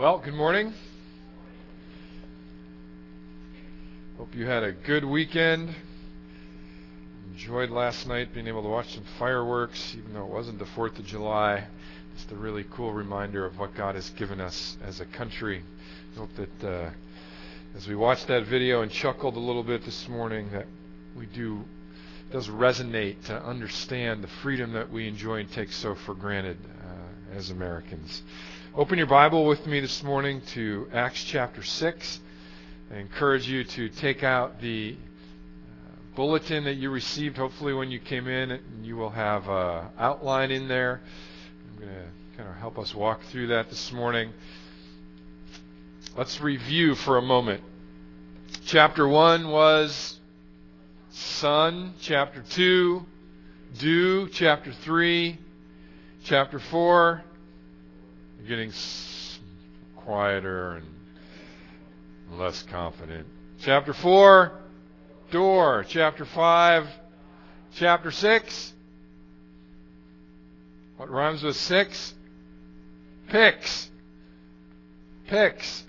Well, good morning. Hope you had a good weekend. Enjoyed last night being able to watch some fireworks, even though it wasn't the 4th of July. Just a really cool reminder of what God has given us as a country. Hope that as we watched that video and chuckled a little bit this morning, that it does resonate to understand the freedom that we enjoy and take so for granted as Americans. Open your Bible with me this morning to Acts chapter 6. I encourage you to take out the bulletin that you received, hopefully when you came in. You will have an outline in there. I'm going to kind of help us walk through that this morning. Let's review for a moment. Chapter 1 was sun. Chapter 2, dew. Chapter 3, chapter 4, getting quieter and less confident. Chapter 4, door. Chapter 5, chapter 6. What rhymes with 6? Picks. Picks.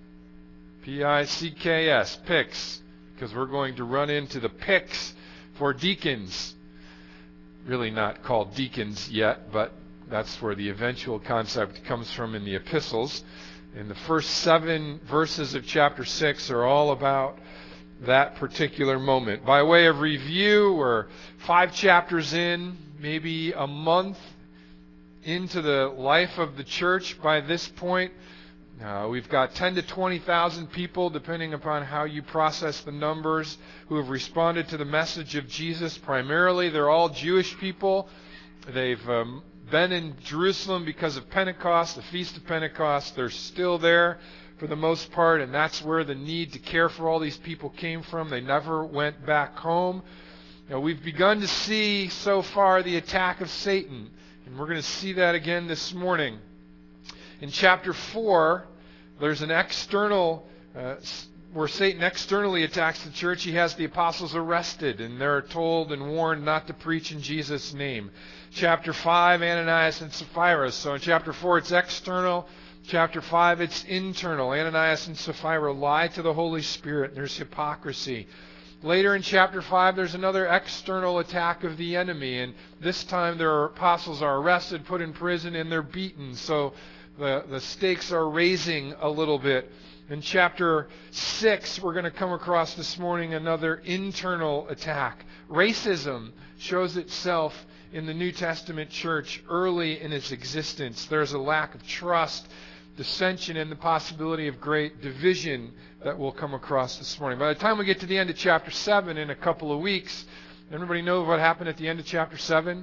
P-I-C-K-S. Picks. Because we're going to run into the picks for deacons. Really not called deacons yet, but that's where the eventual concept comes from in the epistles. And the first 7 verses of chapter 6 are all about that particular moment. By way of review, we're 5 chapters in, maybe a month into the life of the church by this point. We've got 10 to 20,000 people, depending upon how you process the numbers, who have responded to the message of Jesus. Primarily, they're all Jewish people. They've been in Jerusalem because of Pentecost, the Feast of Pentecost. They're still there for the most part, and that's where the need to care for all these people came from. They never went back home. Now, we've begun to see so far the attack of Satan, and we're going to see that again this morning. In chapter 4, there's an external, where Satan externally attacks the church. He has the apostles arrested, and they're told and warned not to preach in Jesus' name. Chapter 5, Ananias and Sapphira. So in chapter 4, it's external. Chapter 5, it's internal. Ananias and Sapphira lie to the Holy Spirit, and there's hypocrisy. Later in chapter 5, there's another external attack of the enemy, and this time their apostles are arrested, put in prison, and they're beaten. So the stakes are raising a little bit. In chapter 6, we're going to come across this morning another internal attack. Racism shows itself in the New Testament church early in its existence. There's a lack of trust, dissension, and the possibility of great division that we'll come across this morning. By the time we get to the end of chapter 7 in a couple of weeks, everybody know what happened at the end of chapter 7?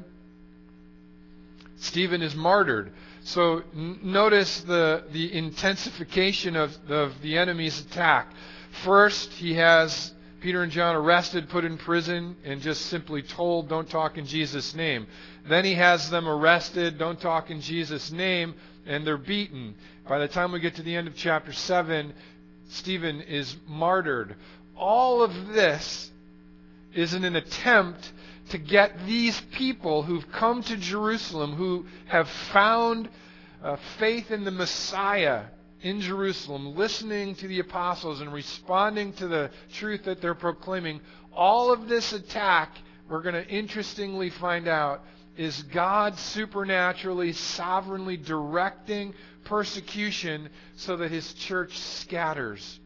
Stephen is martyred. So notice the intensification of the enemy's attack. First, he has Peter and John arrested, put in prison, and just simply told, don't talk in Jesus' name. Then he has them arrested, don't talk in Jesus' name, and they're beaten. By the time we get to the end of chapter 7, Stephen is martyred. All of this is in an attempt to get these people who've come to Jerusalem, who have found faith in the Messiah in Jerusalem, listening to the apostles and responding to the truth that they're proclaiming. All of this attack, we're going to interestingly find out, is God supernaturally, sovereignly directing persecution so that His church scatters.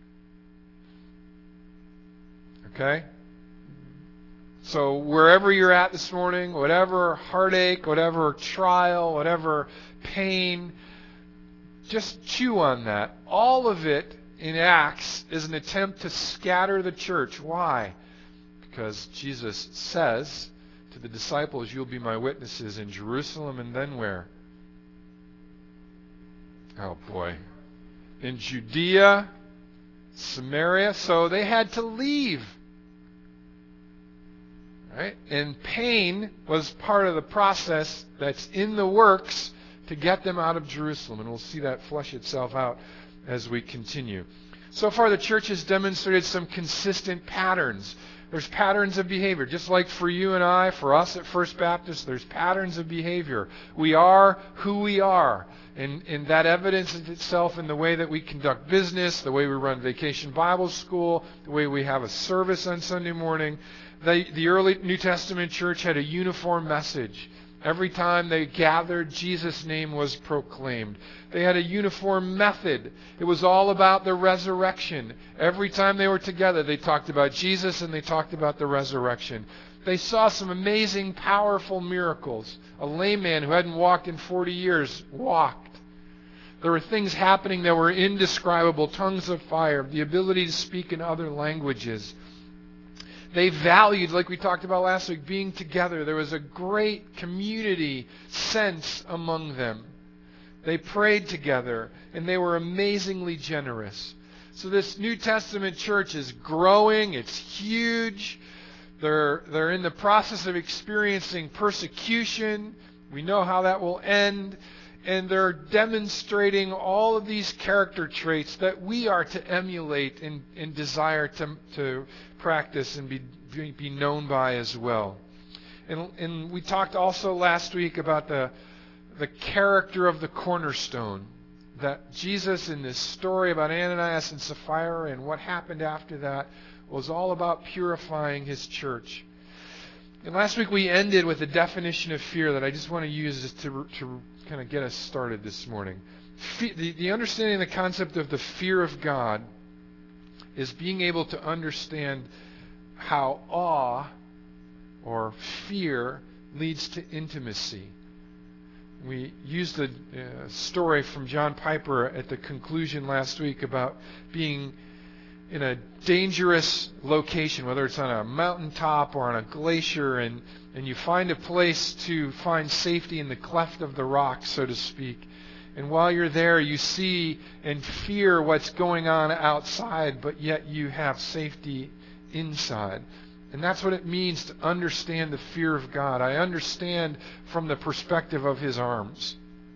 Okay? So wherever you're at this morning, whatever heartache, whatever trial, whatever pain, just chew on that. All of it in Acts is an attempt to scatter the church. Why? Because Jesus says to the disciples, you'll be my witnesses in Jerusalem, and then where? Oh boy. In Judea, Samaria. So they had to leave. Right? And pain was part of the process that's in the works to get them out of Jerusalem. And we'll see that flesh itself out as we continue. So far, the church has demonstrated some consistent patterns. There's patterns of behavior. Just like for you and I, for us at First Baptist, there's patterns of behavior. We are who we are. And that evidences itself in the way that we conduct business, the way we run Vacation Bible School, the way we have a service on Sunday morning. The early New Testament church had a uniform message. Every time they gathered, Jesus' name was proclaimed. They had a uniform method. It was all about the resurrection. Every time they were together, they talked about Jesus and they talked about the resurrection. They saw some amazing, powerful miracles. A lame man who hadn't walked in 40 years walked. There were things happening that were indescribable, tongues of fire, the ability to speak in other languages. They valued, like we talked about last week, being together. There was a great community sense among them. They prayed together, and they were amazingly generous. So this New Testament church is growing. It's huge. They're in the process of experiencing persecution. We know how that will end. And they're demonstrating all of these character traits that we are to emulate and desire to practice and be known by as well. And we talked also last week about the character of the cornerstone. That Jesus, in this story about Ananias and Sapphira and what happened after that, was all about purifying his church. And last week we ended with a definition of fear that I just want to use to kind of get us started this morning. The understanding the concept of the fear of God is being able to understand how awe or fear leads to intimacy. We used a story from John Piper at the conclusion last week about being in a dangerous location, whether it's on a mountaintop or on a glacier, and you find a place to find safety in the cleft of the rock, so to speak. And while you're there, you see and fear what's going on outside, but yet you have safety inside. And that's what it means to understand the fear of God. I understand from the perspective of His arms.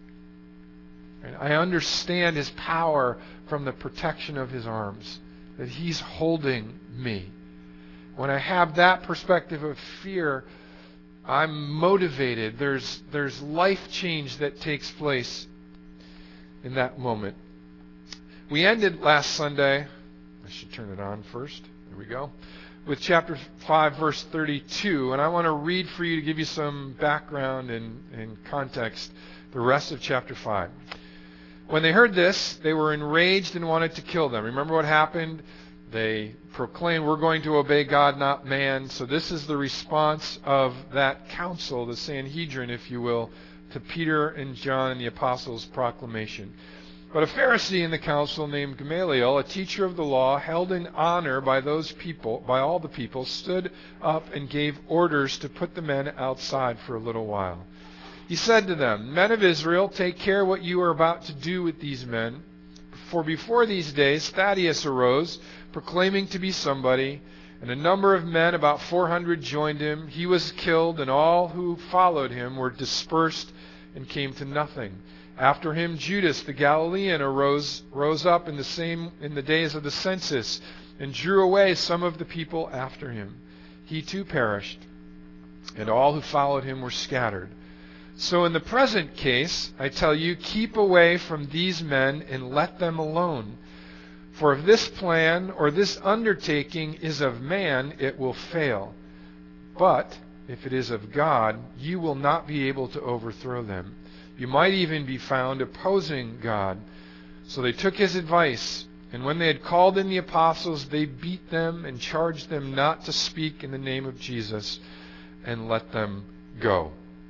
I understand His power from the protection of His arms, that He's holding me. When I have that perspective of fear, I'm motivated. There's life change that takes place in that moment. We ended last Sunday, I should turn it on first, there we go, with chapter 5, verse 32. And I want to read for you to give you some background and context, the rest of chapter 5. When they heard this, they were enraged and wanted to kill them. Remember what happened? They proclaimed, we're going to obey God, not man. So this is the response of that council, the Sanhedrin, if you will, to Peter and John and the apostles' proclamation. But a Pharisee in the council named Gamaliel, a teacher of the law, held in honor by all the people, stood up and gave orders to put the men outside for a little while. He said to them, Men of Israel, take care what you are about to do with these men. For before these days Thaddeus arose, proclaiming to be somebody, and a number of men, about 400, joined him. He was killed, and all who followed him were dispersed and came to nothing. After him Judas the Galilean rose up in the days of the census, and drew away some of the people after him. He too perished, and all who followed him were scattered. So in the present case, I tell you, keep away from these men and let them alone. For if this plan or this undertaking is of man, it will fail. But if it is of God, you will not be able to overthrow them. You might even be found opposing God. So they took his advice, and when they had called in the apostles, they beat them and charged them not to speak in the name of Jesus, and let them go.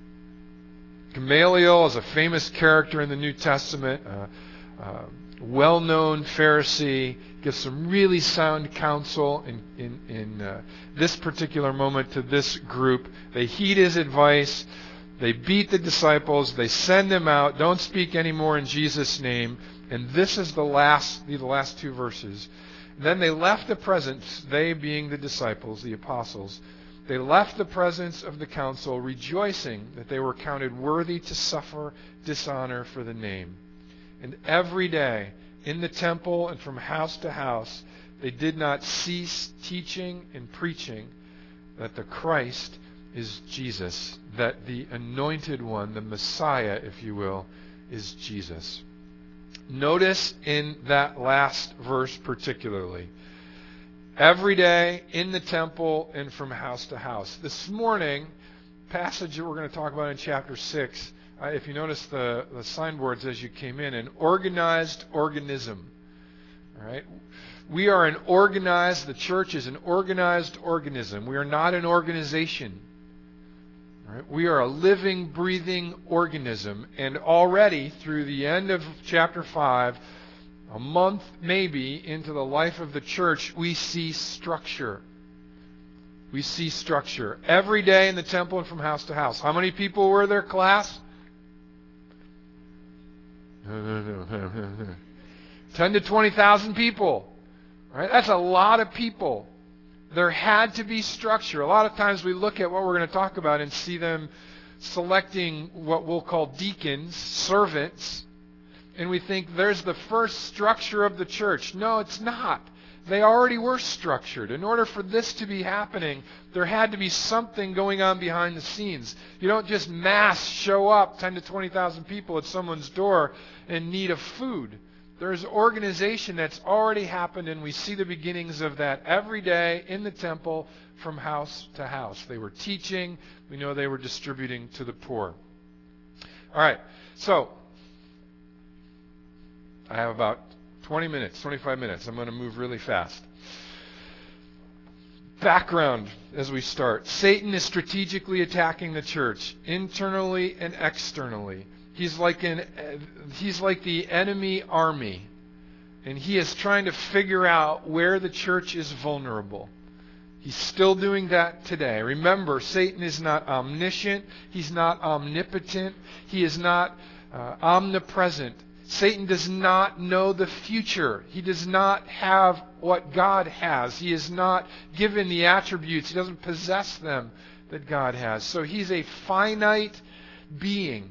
Gamaliel is a famous character in the New Testament, well-known Pharisee, gives some really sound counsel in this particular moment to this group. They heed his advice. They beat the disciples. They send them out. Don't speak anymore in Jesus' name. And this is the last two verses. Then they left the presence, they being the disciples, the apostles. They left the presence of the council, rejoicing that they were counted worthy to suffer dishonor for the name. And every day, in the temple and from house to house, They did not cease teaching and preaching that the Christ is Jesus, that the anointed one, the Messiah, if you will, is Jesus. Notice in that last verse particularly, every day in the temple and from house to house. This morning, passage that we're going to talk about in chapter 6, if you notice the signboards as you came in, an organized organism. All right? We are the church is an organized organism. We are not an organization. All right? We are a living, breathing organism. And already through the end of chapter 5, a month maybe into the life of the church, we see structure. We see structure. Every day in the temple and from house to house. How many people were there, class? 10 to 20,000 people. Right? That's a lot of people. There had to be structure. A lot of times we look at what we're going to talk about and see them selecting what we'll call deacons, servants, and we think there's the first structure of the church. No, it's not. They already were structured. In order for this to be happening, there had to be something going on behind the scenes. You don't just mass show up, 10 to 20,000 people at someone's door in need of food. There's organization that's already happened, and we see the beginnings of that every day in the temple from house to house. They were teaching. We know they were distributing to the poor. All right, so I have about 20 minutes, 25 minutes. I'm going to move really fast. Background as we start. Satan is strategically attacking the church, internally and externally. He's like the enemy army, and he is trying to figure out where the church is vulnerable. He's still doing that today. Remember, Satan is not omniscient. He's not omnipotent. He is not omnipresent. Satan does not know the future. He does not have what God has. He is not given the attributes. He doesn't possess them that God has. So he's a finite being.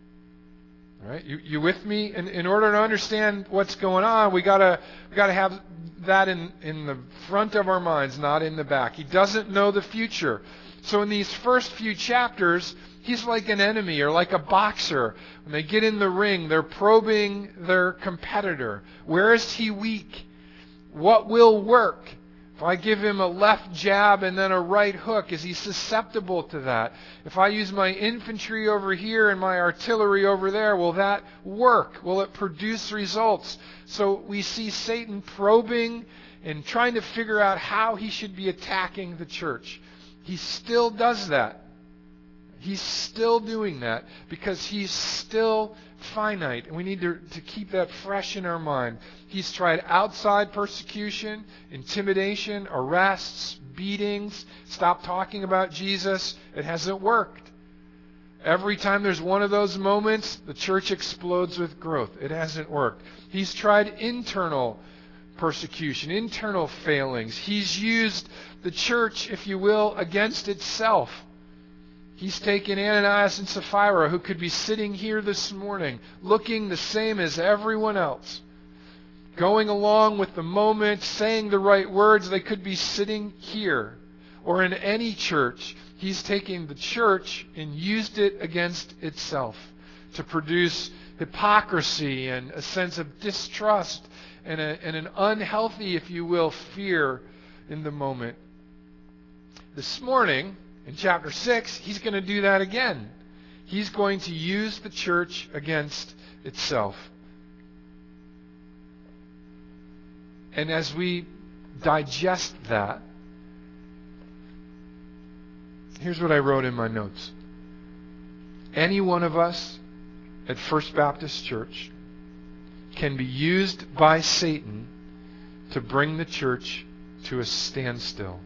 All right, you with me? In order to understand what's going on, we gotta have that in the front of our minds, not in the back. He doesn't know the future. So in these first few chapters, he's like an enemy or like a boxer. When they get in the ring, they're probing their competitor. Where is he weak? What will work? If I give him a left jab and then a right hook, is he susceptible to that? If I use my infantry over here and my artillery over there, will that work? Will it produce results? So we see Satan probing and trying to figure out how he should be attacking the church. He still does that. He's still doing that because he's still finite. And we need to keep that fresh in our mind. He's tried outside persecution, intimidation, arrests, beatings. Stop talking about Jesus. It hasn't worked. Every time there's one of those moments, the church explodes with growth. It hasn't worked. He's tried internal persecution, internal failings. He's used the church, if you will, against itself. He's taken Ananias and Sapphira, who could be sitting here this morning, looking the same as everyone else, going along with the moment, saying the right words. They could be sitting here or in any church. He's taken the church and used it against itself to produce hypocrisy and a sense of distrust and an unhealthy, if you will, fear in the moment. This morning, in chapter 6, he's going to do that again. He's going to use the church against itself. And as we digest that, here's what I wrote in my notes. Any one of us at First Baptist Church can be used by Satan to bring the church to a standstill.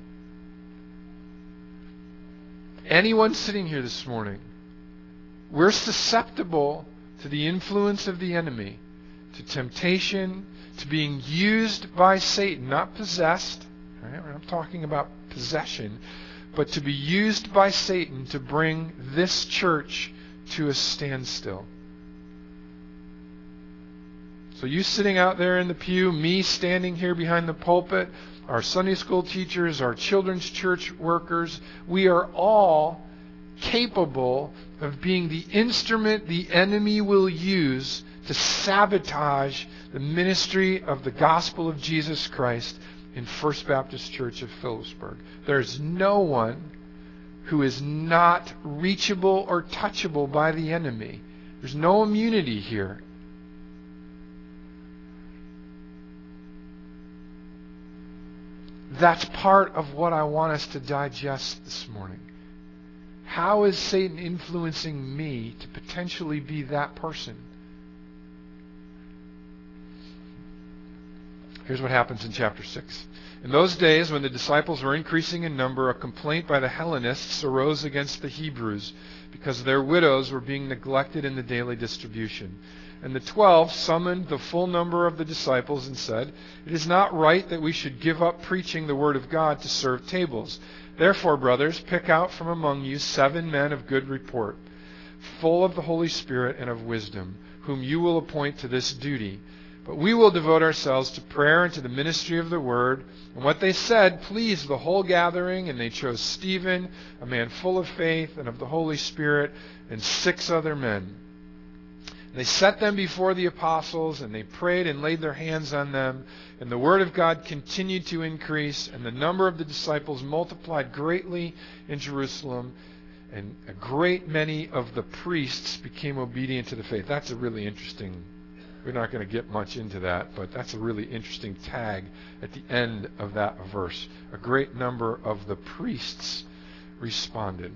Anyone sitting here this morning, we're susceptible to the influence of the enemy, to temptation, to being used by Satan, not possessed. Right? We're not talking about possession, but to be used by Satan to bring this church to a standstill. So you sitting out there in the pew, me standing here behind the pulpit, our Sunday school teachers, our children's church workers, we are all capable of being the instrument the enemy will use to sabotage the ministry of the gospel of Jesus Christ in First Baptist Church of Phillipsburg. There's no one who is not reachable or touchable by the enemy. There's no immunity here. That's part of what I want us to digest this morning. How is Satan influencing me to potentially be that person? Here's what happens in chapter 6. In those days, when the disciples were increasing in number, a complaint by the Hellenists arose against the Hebrews because their widows were being neglected in the daily distribution. And the 12 summoned the full number of the disciples and said, "It is not right that we should give up preaching the word of God to serve tables. Therefore, brothers, pick out from among you 7 men of good report, full of the Holy Spirit and of wisdom, whom you will appoint to this duty. But we will devote ourselves to prayer and to the ministry of the word." And what they said pleased the whole gathering, and they chose Stephen, a man full of faith and of the Holy Spirit, and 6 other men. They set them before the apostles, and they prayed and laid their hands on them. And the word of God continued to increase, and the number of the disciples multiplied greatly in Jerusalem, and a great many of the priests became obedient to the faith. That's a really interesting, we're not going to get much into that, but that's a really interesting tag at the end of that verse. A great number of the priests responded.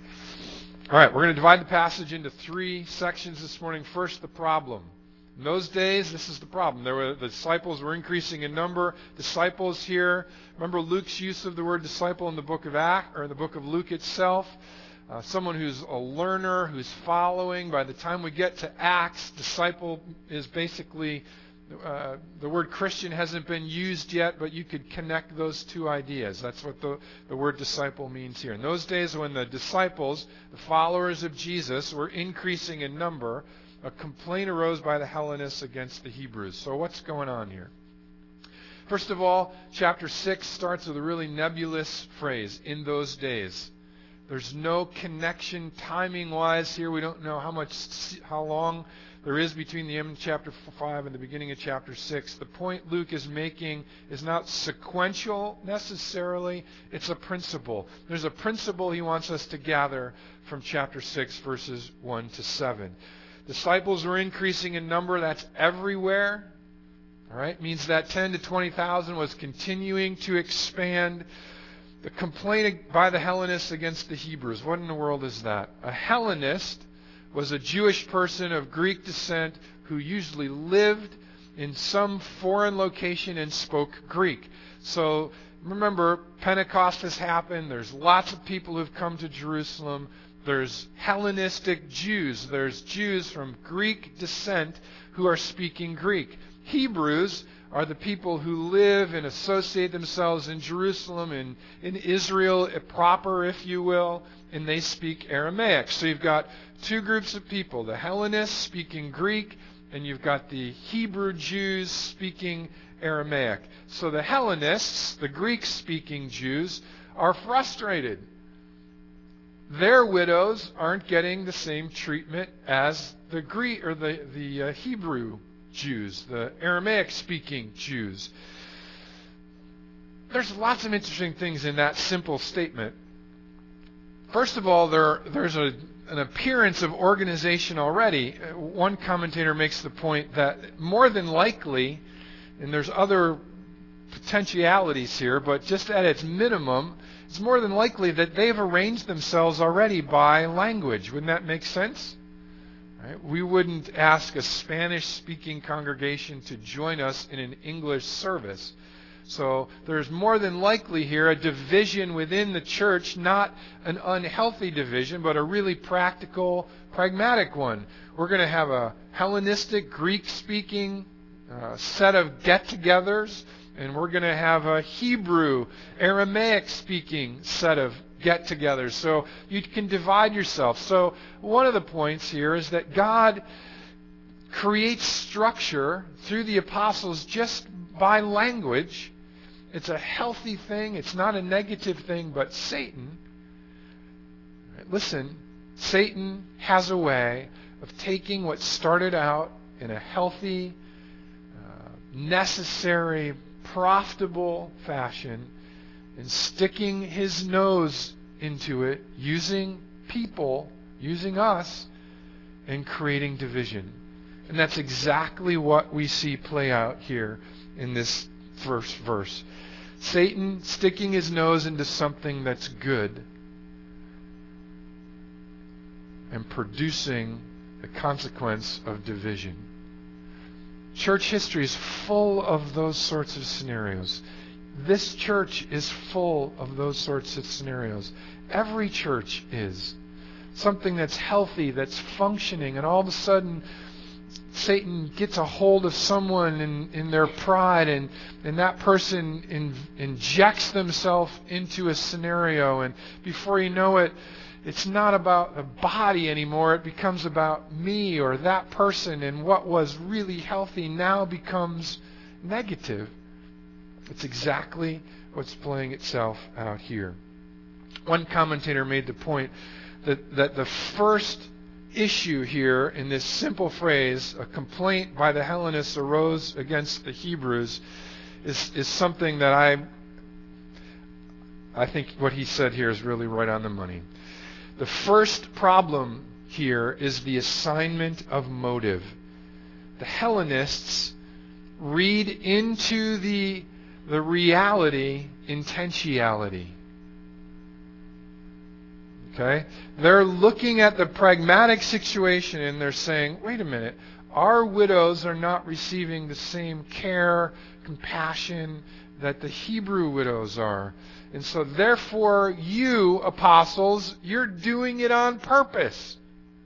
All right, we're going to divide the passage into 3 sections this morning. First, the problem. In those days, this is the problem. The disciples were increasing in number. Disciples here, remember Luke's use of the word disciple in the book of Acts, or in the book of Luke itself. Someone who's a learner, who's following. By the time we get to Acts, disciple is basically, the word Christian hasn't been used yet, but you could connect those 2 ideas. That's what the word disciple means here. In those days when the disciples, the followers of Jesus, were increasing in number, a complaint arose by the Hellenists against the Hebrews. So what's going on here? First of all, chapter 6 starts with a really nebulous phrase, "in those days." There's no connection timing-wise here. We don't know how long there is between the end of chapter 5 and the beginning of chapter 6. The point Luke is making is not sequential necessarily. It's a principle. There's a principle he wants us to gather from chapter 6, verses 1 to 7. Disciples were increasing in number. That's everywhere. All right? It means that 10 to 20,000 was continuing to expand. The complaint by the Hellenists against the Hebrews. What in the world is that? A Hellenist was a Jewish person of Greek descent who usually lived in some foreign location and spoke Greek. So remember, Pentecost has happened. There's lots of people who've come to Jerusalem. There's Hellenistic Jews. There's Jews from Greek descent who are speaking Greek. Hebrews are the people who live and associate themselves in Jerusalem and in Israel proper, if you will, and they speak Aramaic. So you've got 2 groups of people, the Hellenists speaking Greek, and you've got the Hebrew Jews speaking Aramaic. So the Hellenists, the Greek-speaking Jews, are frustrated. Their widows aren't getting the same treatment as the Greek or the Hebrew Jews, the Aramaic-speaking Jews. There's lots of interesting things in that simple statement. First of all, there's an appearance of organization already. One commentator makes the point that more than likely, and there's other potentialities here, but just at its minimum, it's more than likely that they've arranged themselves already by language. Wouldn't that make sense? Right? We wouldn't ask a Spanish-speaking congregation to join us in an English service. So there's more than likely here a division within the church, not an unhealthy division, but a really practical, pragmatic one. We're going to have a Hellenistic, Greek-speaking set of get-togethers, and we're going to have a Hebrew, Aramaic-speaking set of get-togethers. So you can divide yourself. So one of the points here is that God creates structure through the apostles just by language. It's a healthy thing. It's not a negative thing, but Satan, listen, Satan has a way of taking what started out in a healthy, necessary, profitable fashion and sticking his nose into it, using people, using us, and creating division. And that's exactly what we see play out here in this first verse. Satan sticking his nose into something that's good and producing the consequence of division. Church history is full of those sorts of scenarios. This church is full of those sorts of scenarios. Every church is. Something that's healthy, that's functioning, and all of a sudden Satan gets a hold of someone in their pride, and that person injects themselves into a scenario, and before you know it, it's not about the body anymore. It becomes about me or that person, and what was really healthy now becomes negative. It's exactly what's playing itself out here. One commentator made the point that the first issue here in this simple phrase, a complaint by the Hellenists arose against the Hebrews, is something that I think what he said here is really right on the money. The first problem here is the assignment of motive. The Hellenists read into the reality intentionality. Okay? They're looking at the pragmatic situation and they're saying, wait a minute, our widows are not receiving the same care, compassion that the Hebrew widows are. And so therefore, you, apostles, you're doing it on purpose.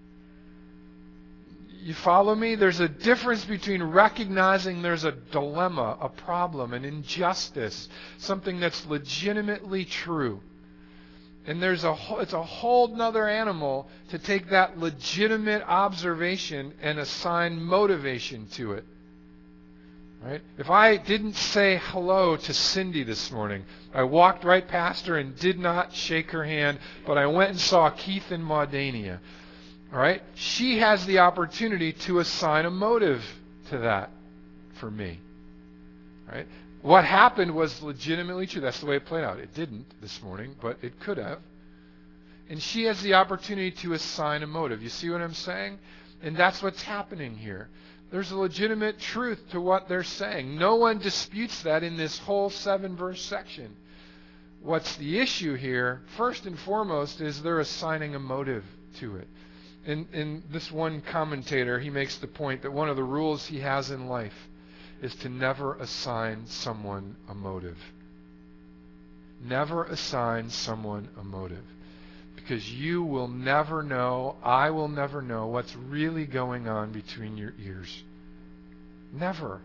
You follow me? There's a difference between recognizing there's a dilemma, a problem, an injustice, something that's legitimately true. And it's a whole nother animal to take that legitimate observation and assign motivation to it. Right? If I didn't say hello to Cindy this morning, I walked right past her and did not shake her hand, but I went and saw Keith in Maudania. All right? She has the opportunity to assign a motive to that for me. Right? What happened was legitimately true. That's the way it played out. It didn't this morning, but it could have. And she has the opportunity to assign a motive. You see what I'm saying? And that's what's happening here. There's a legitimate truth to what they're saying. No one disputes that in this whole 7-verse section. What's the issue here, first and foremost, is they're assigning a motive to it. In this one commentator, he makes the point that one of the rules he has in life is to never assign someone a motive. Never assign someone a motive. Because you will never know, I will never know what's really going on between your ears. Never.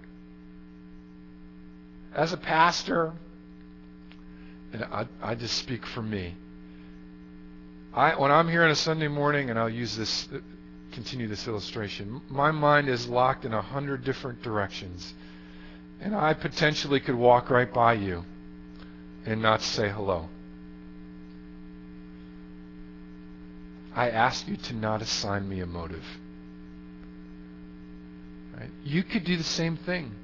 As a pastor, and I just speak for me, when I'm here on a Sunday morning, and I'll continue this illustration, my mind is locked in 100 different directions. And I potentially could walk right by you and not say hello. I ask you to not assign me a motive. Right? You could do the same thing.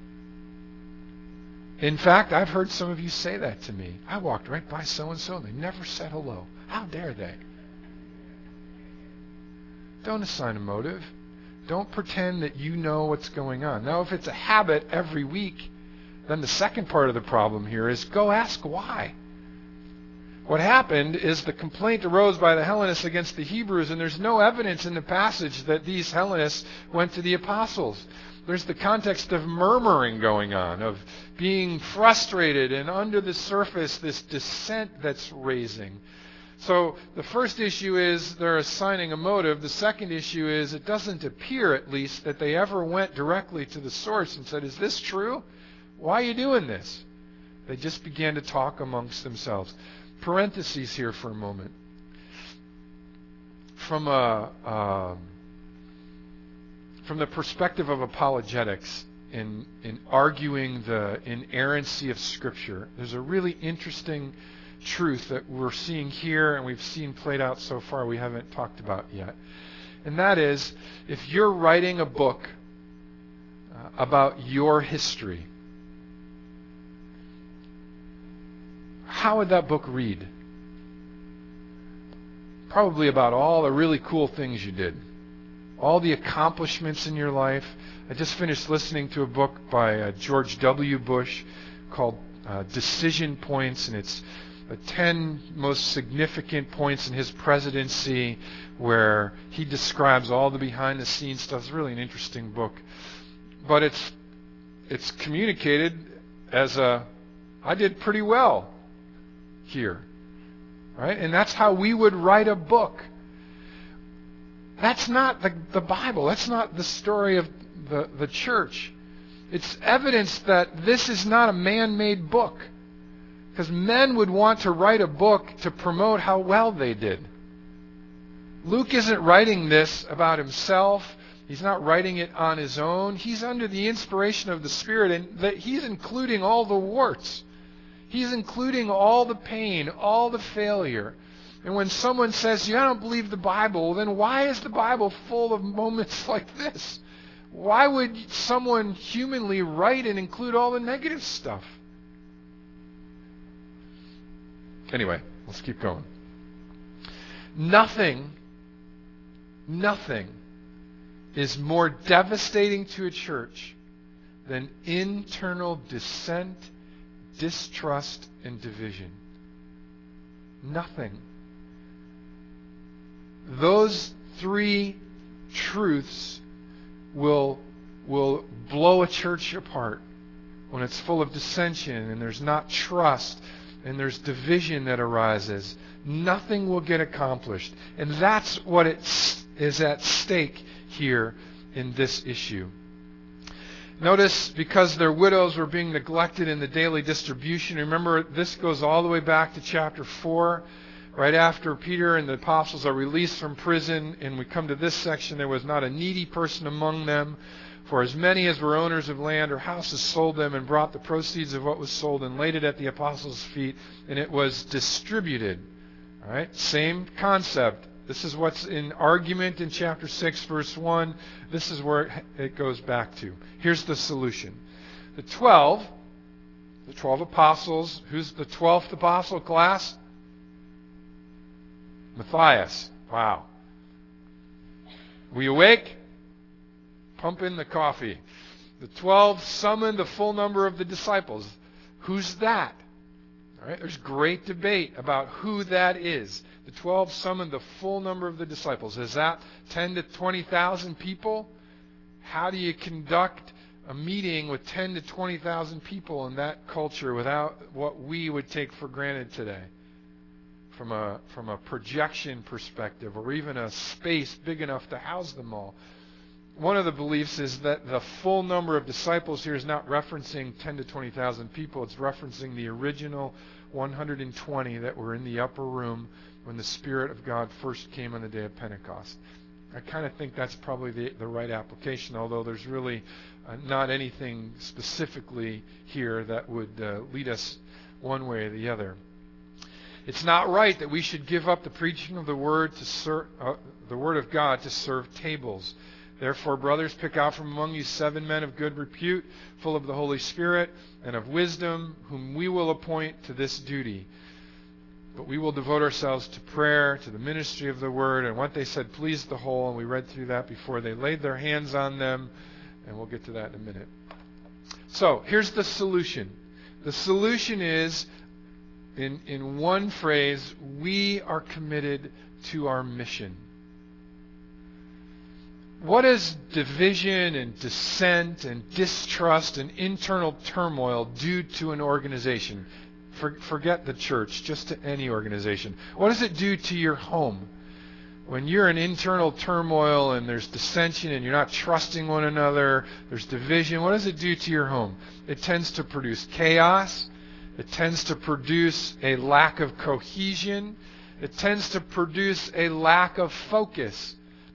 In fact, I've heard some of you say that to me. I walked right by so-and-so and they never said hello. How dare they? Don't assign a motive. Don't pretend that you know what's going on. Now, if it's a habit every week, then the second part of the problem here is go ask why. What happened is the complaint arose by the Hellenists against the Hebrews, and there's no evidence in the passage that these Hellenists went to the apostles. There's the context of murmuring going on, of being frustrated, and under the surface, this dissent that's raising. So the first issue is they're assigning a motive. The second issue is it doesn't appear, at least, that they ever went directly to the source and said, is this true? Why are you doing this? They just began to talk amongst themselves. Parentheses here for a moment. From from the perspective of apologetics, in arguing the inerrancy of Scripture, there's a really interesting truth that we're seeing here and we've seen played out so far we haven't talked about yet. And that is, if you're writing a book about your history, how would that book read? Probably about all the really cool things you did, all the accomplishments in your life. I just finished listening to a book by George W. Bush called Decision Points, and it's the 10 most significant points in his presidency where he describes all the behind-the-scenes stuff. It's really an interesting book. But it's communicated as I did pretty well here. Right? And that's how we would write a book. That's not the Bible. That's not the story of the church. It's evidence that this is not a man-made book. Because men would want to write a book to promote how well they did. Luke isn't writing this about himself. He's not writing it on his own. He's under the inspiration of the Spirit, and that he's including all the warts. He's including all the pain, all the failure. And when someone says, I don't believe the Bible, then why is the Bible full of moments like this? Why would someone humanly write and include all the negative stuff? Anyway, let's keep going. Nothing is more devastating to a church than internal dissent, distrust, and division. Nothing. Those three truths will blow a church apart when it's full of dissension and there's not trust and there's division that arises. Nothing will get accomplished. And that's what is at stake here in this issue. Notice, because their widows were being neglected in the daily distribution, remember this goes all the way back to chapter 4. Right after Peter and the apostles are released from prison, and we come to this section, there was not a needy person among them. For as many as were owners of land or houses sold them and brought the proceeds of what was sold and laid it at the apostles' feet, and it was distributed. All right, same concept. This is what's in argument in chapter 6, verse 1. This is where it goes back to. Here's the solution. The 12 apostles. Who's the 12th apostle, class? Matthias. Wow. We awake? Pump in the coffee. The 12 summoned the full number of the disciples. Who's that? All right, there's great debate about who that is. The 12 summoned the full number of the disciples. Is that 10 to 20,000 people? How do you conduct a meeting with 10 to 20,000 people in that culture without what we would take for granted today? From a projection perspective, or even a space big enough to house them all. One of the beliefs is that the full number of disciples here is not referencing 10 to 20,000 people. It's referencing the original 120 that were in the upper room when the Spirit of God first came on the day of Pentecost. I kind of think that's probably the right application, although there's really not anything specifically here that would lead us one way or the other. It's not right that we should give up the preaching of the word the word of God to serve tables. Therefore, brothers, pick out from among you 7 men of good repute, full of the Holy Spirit and of wisdom, whom we will appoint to this duty. But we will devote ourselves to prayer, to the ministry of the word, and what they said pleased the whole, and we read through that before. They laid their hands on them, and we'll get to that in a minute. So, here's the solution. The solution is, in one phrase, we are committed to our mission. What does division and dissent and distrust and internal turmoil do to an organization? Forget the church, just to any organization. What does it do to your home? When you're in internal turmoil and there's dissension and you're not trusting one another, there's division, what does it do to your home? It tends to produce chaos. It tends to produce a lack of cohesion. It tends to produce a lack of focus.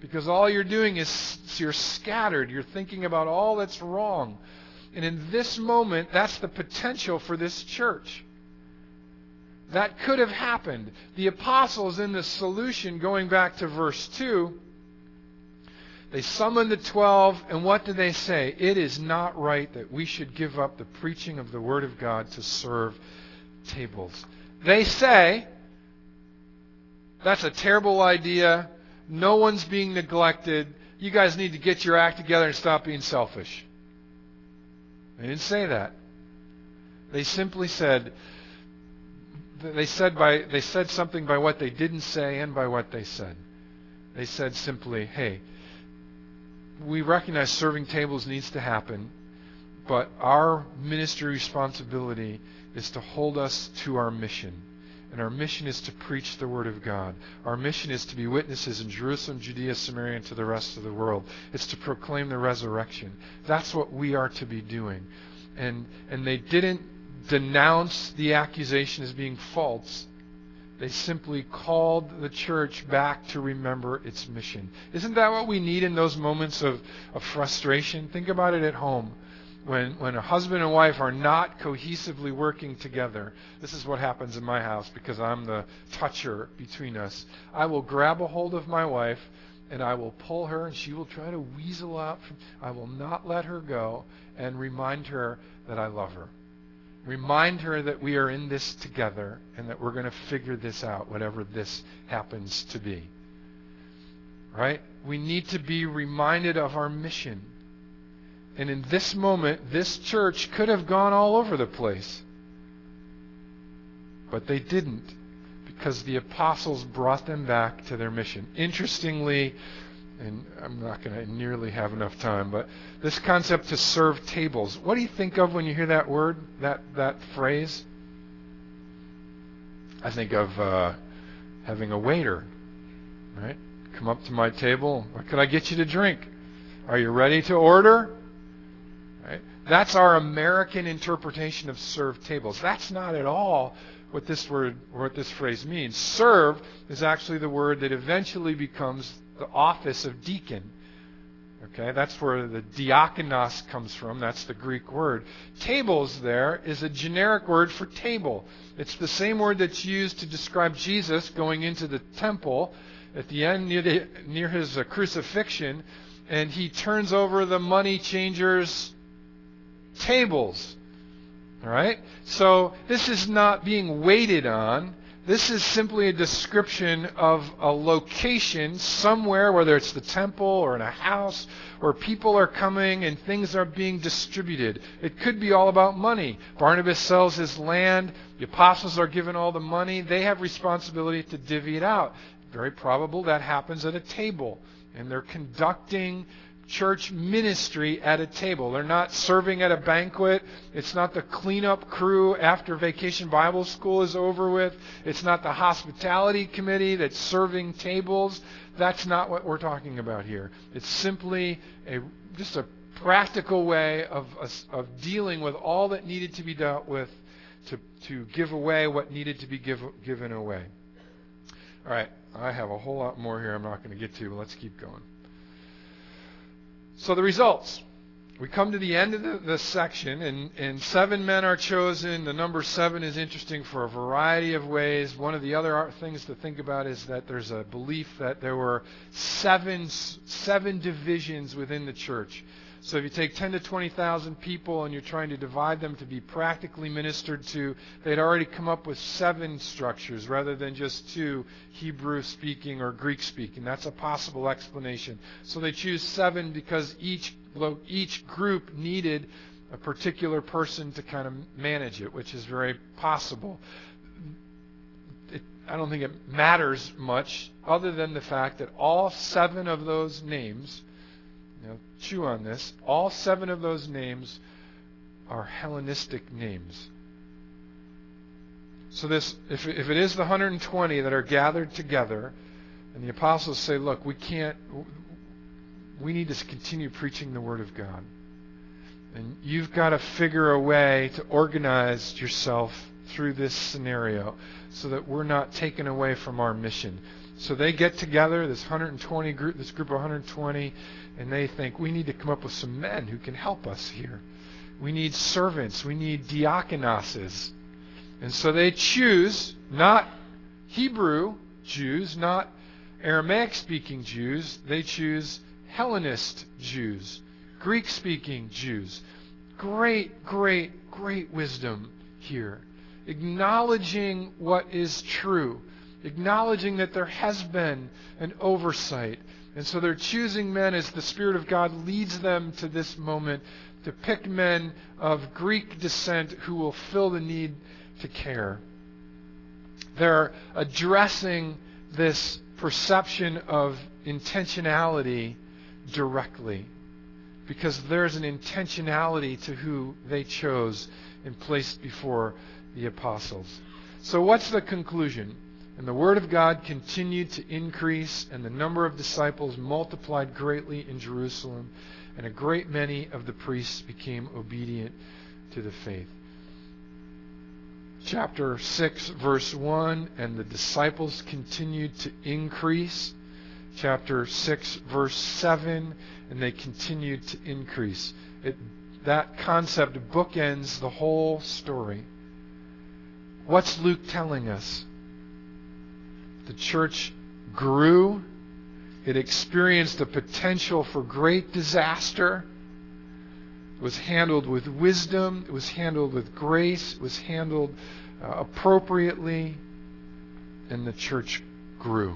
Because all you're doing is you're scattered. You're thinking about all that's wrong. And in this moment, that's the potential for this church. That could have happened. The apostles in the solution, going back to verse 2, they summoned the 12, and what did they say? It is not right that we should give up the preaching of the Word of God to serve tables. They say, that's a terrible idea. No one's being neglected. You guys need to get your act together and stop being selfish. They didn't say that. They simply said, they said something by what they didn't say and by what they said. They said simply, hey, we recognize serving tables needs to happen, but our ministry responsibility is to hold us to our mission. And our mission is to preach the Word of God. Our mission is to be witnesses in Jerusalem, Judea, Samaria, and to the rest of the world. It's to proclaim the resurrection. That's what we are to be doing. And they didn't denounce the accusation as being false. They simply called the church back to remember its mission. Isn't that what we need in those moments of frustration? Think about it at home. When a husband and wife are not cohesively working together, this is what happens in my house because I'm the toucher between us. I will grab a hold of my wife and I will pull her and she will try to weasel out. I will not let her go and remind her that I love her. Remind her that we are in this together and that we're going to figure this out, whatever this happens to be. Right? We need to be reminded of our mission. And in this moment, this church could have gone all over the place. But they didn't, because the apostles brought them back to their mission. Interestingly, and I'm not going to nearly have enough time, but this concept to serve tables. What do you think of when you hear that word, that phrase? I think of having a waiter, right? Come up to my table. What can I get you to drink? Are you ready to order? Right? That's our American interpretation of serve tables. That's not at all what this phrase means. Serve is actually the word that eventually becomes the office of deacon. Okay, that's where the diakonos comes from. That's the Greek word. Tables there is a generic word for table. It's the same word that's used to describe Jesus going into the temple at the end near his crucifixion, and he turns over the money changers' tables. All right? So this is not being waited on. This is simply a description of a location somewhere, whether it's the temple or in a house, where people are coming and things are being distributed. It could be all about money. Barnabas sells his land. The apostles are given all the money. They have responsibility to divvy it out. Very probable that happens at a table. And they're conducting church ministry at a table. They're not serving at a banquet. It's not the cleanup crew after Vacation Bible School is over with. It's not the hospitality committee that's serving tables. That's not what we're talking about here. It's simply just a practical way of dealing with all that needed to be dealt with to give away what needed to be given away. All right, I have a whole lot more here I'm not going to get to, but let's keep going. So the results. We come to the end of the section, and 7 men are chosen. The number 7 is interesting for a variety of ways. One of the other things to think about is that there's a belief that there were seven divisions within the church. So if you take 10 to 20,000 people and you're trying to divide them to be practically ministered to, they'd already come up with 7 structures rather than just 2, Hebrew-speaking or Greek-speaking. That's a possible explanation. So they choose 7 because each group needed a particular person to kind of manage it, which is very possible. I don't think it matters much other than the fact that all 7 of those names, chew on this, all 7 of those names are Hellenistic names. So this, if it is the 120 that are gathered together, and the apostles say, look, we need to continue preaching the Word of God. And you've got to figure a way to organize yourself through this scenario so that we're not taken away from our mission. So they get together, this group of 120, and they think, we need to come up with some men who can help us here. We need servants. We need diakonoses. And so they choose not Hebrew Jews, not Aramaic-speaking Jews. They choose Hellenist Jews, Greek-speaking Jews. Great, great, great wisdom here. Acknowledging what is true. Acknowledging that there has been an oversight. And so they're choosing men as the Spirit of God leads them to this moment to pick men of Greek descent who will fill the need to care. They're addressing this perception of intentionality directly, because there's an intentionality to who they chose and placed before the apostles. So what's the conclusion? And the Word of God continued to increase, and the number of disciples multiplied greatly in Jerusalem, and a great many of the priests became obedient to the faith. Chapter 6, verse 1, and the disciples continued to increase. Chapter 6, verse 7, and they continued to increase. That concept bookends the whole story. What's Luke telling us? The church grew. It experienced the potential for great disaster. It was handled with wisdom. It was handled with grace. It was handled appropriately. And the church grew.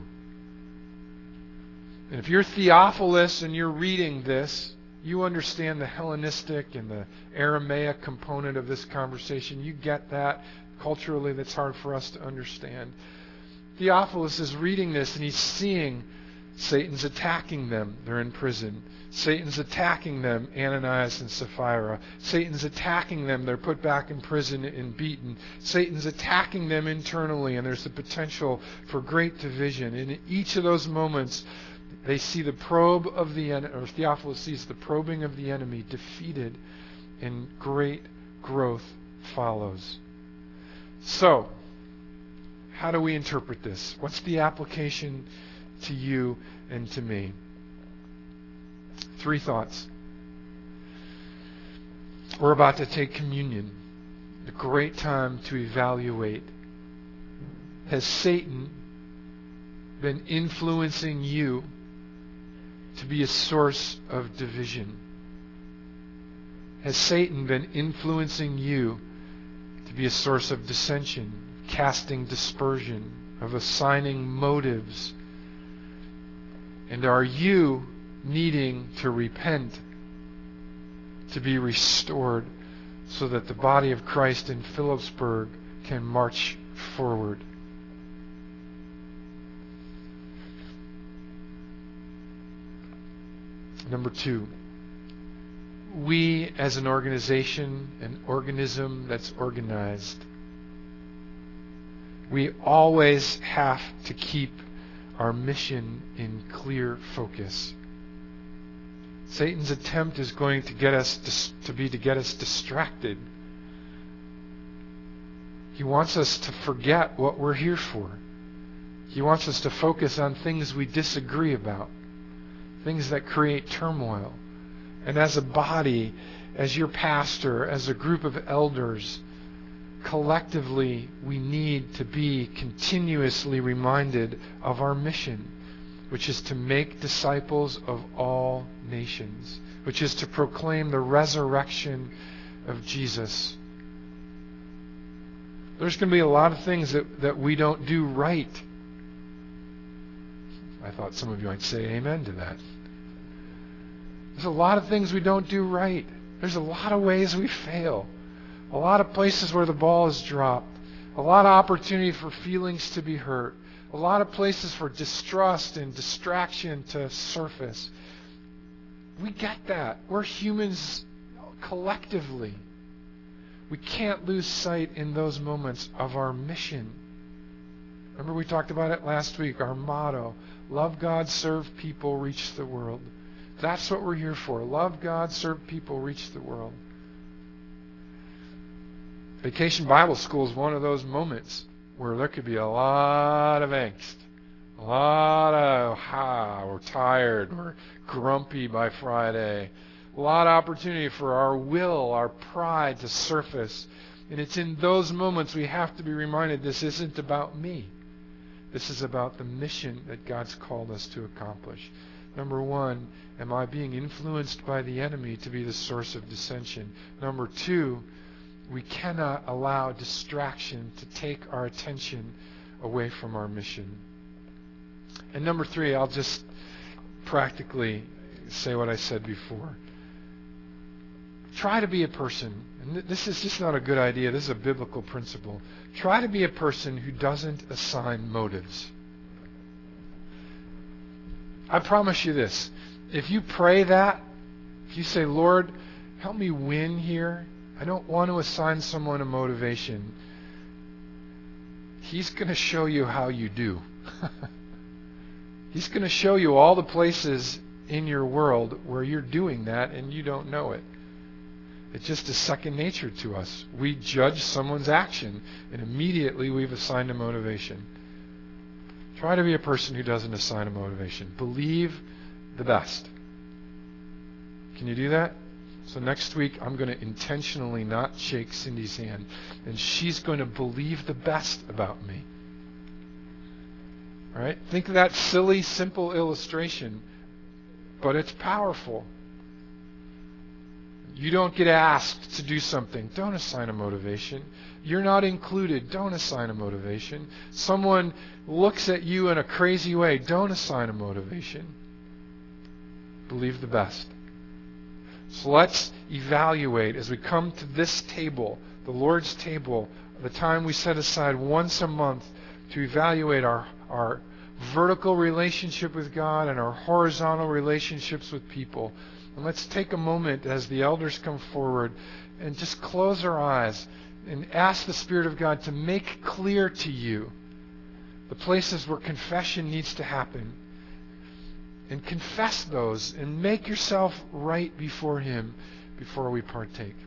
And if you're Theophilus and you're reading this, you understand the Hellenistic and the Aramaic component of this conversation. You get that. Culturally, that's hard for us to understand. Theophilus is reading this and he's seeing Satan's attacking them. They're in prison. Satan's attacking them, Ananias and Sapphira. Satan's attacking them. They're put back in prison and beaten. Satan's attacking them internally, and there's the potential for great division. And in each of those moments, they see the probe of the enemy, or Theophilus sees the probing of the enemy defeated, and great growth follows. So, how do we interpret this? What's the application to you and to me? 3 thoughts. We're about to take communion. A great time to evaluate. Has Satan been influencing you to be a source of division? Has Satan been influencing you to be a source of dissension, casting dispersion, of assigning motives? And are you needing to repent, to be restored, so that the body of Christ in Phillipsburg can march forward? Number 2, we as an organization, an organism that's organized, we always have to keep our mission in clear focus. Satan's attempt is going to get us distracted. He wants us to forget what we're here for. He wants us to focus on things we disagree about, things that create turmoil. And as a body, as your pastor, as a group of elders, collectively, we need to be continuously reminded of our mission, which is to make disciples of all nations, which is to proclaim the resurrection of Jesus. There's going to be a lot of things that we don't do right. I thought some of you might say amen to that. There's a lot of things we don't do right. There's a lot of ways we fail. A lot of places where the ball is dropped. A lot of opportunity for feelings to be hurt. A lot of places for distrust and distraction to surface. We get that. We're humans collectively. We can't lose sight in those moments of our mission. Remember we talked about it last week, our motto, love God, serve people, reach the world. That's what we're here for. Love God, serve people, reach the world. Vacation Bible School is one of those moments where there could be a lot of angst, A lot of, we're tired, we're grumpy by Friday. A lot of opportunity for our will, our pride to surface. And it's in those moments we have to be reminded this isn't about me. This is about the mission that God's called us to accomplish. Number one, am I being influenced by the enemy to be the source of dissension? Number two, we cannot allow distraction to take our attention away from our mission. And number three, I'll just practically say what I said before. Try to be a person, and this is just not a good idea, this is a biblical principle. Try to be a person who doesn't assign motives. I promise you this, if you pray that, if you say, Lord, help me win here, I don't want to assign someone a motivation, He's going to show you how you do. He's going to show you all the places in your world where you're doing that and you don't know it. It's just a second nature to us. We judge someone's action and immediately we've assigned a motivation. Try to be a person who doesn't assign a motivation. Believe the best. Can you do that? So next week I'm going to intentionally not shake Cindy's hand and she's going to believe the best about me. All right? Think of that silly, simple illustration, but it's powerful. You don't get asked to do something. Don't assign a motivation. You're not included. Don't assign a motivation. Someone looks at you in a crazy way. Don't assign a motivation. Believe the best. So let's evaluate as we come to this table, the Lord's table, the time we set aside once a month to evaluate our vertical relationship with God and our horizontal relationships with people. And let's take a moment as the elders come forward and just close our eyes and ask the Spirit of God to make clear to you the places where confession needs to happen. And confess those and make yourself right before Him before we partake.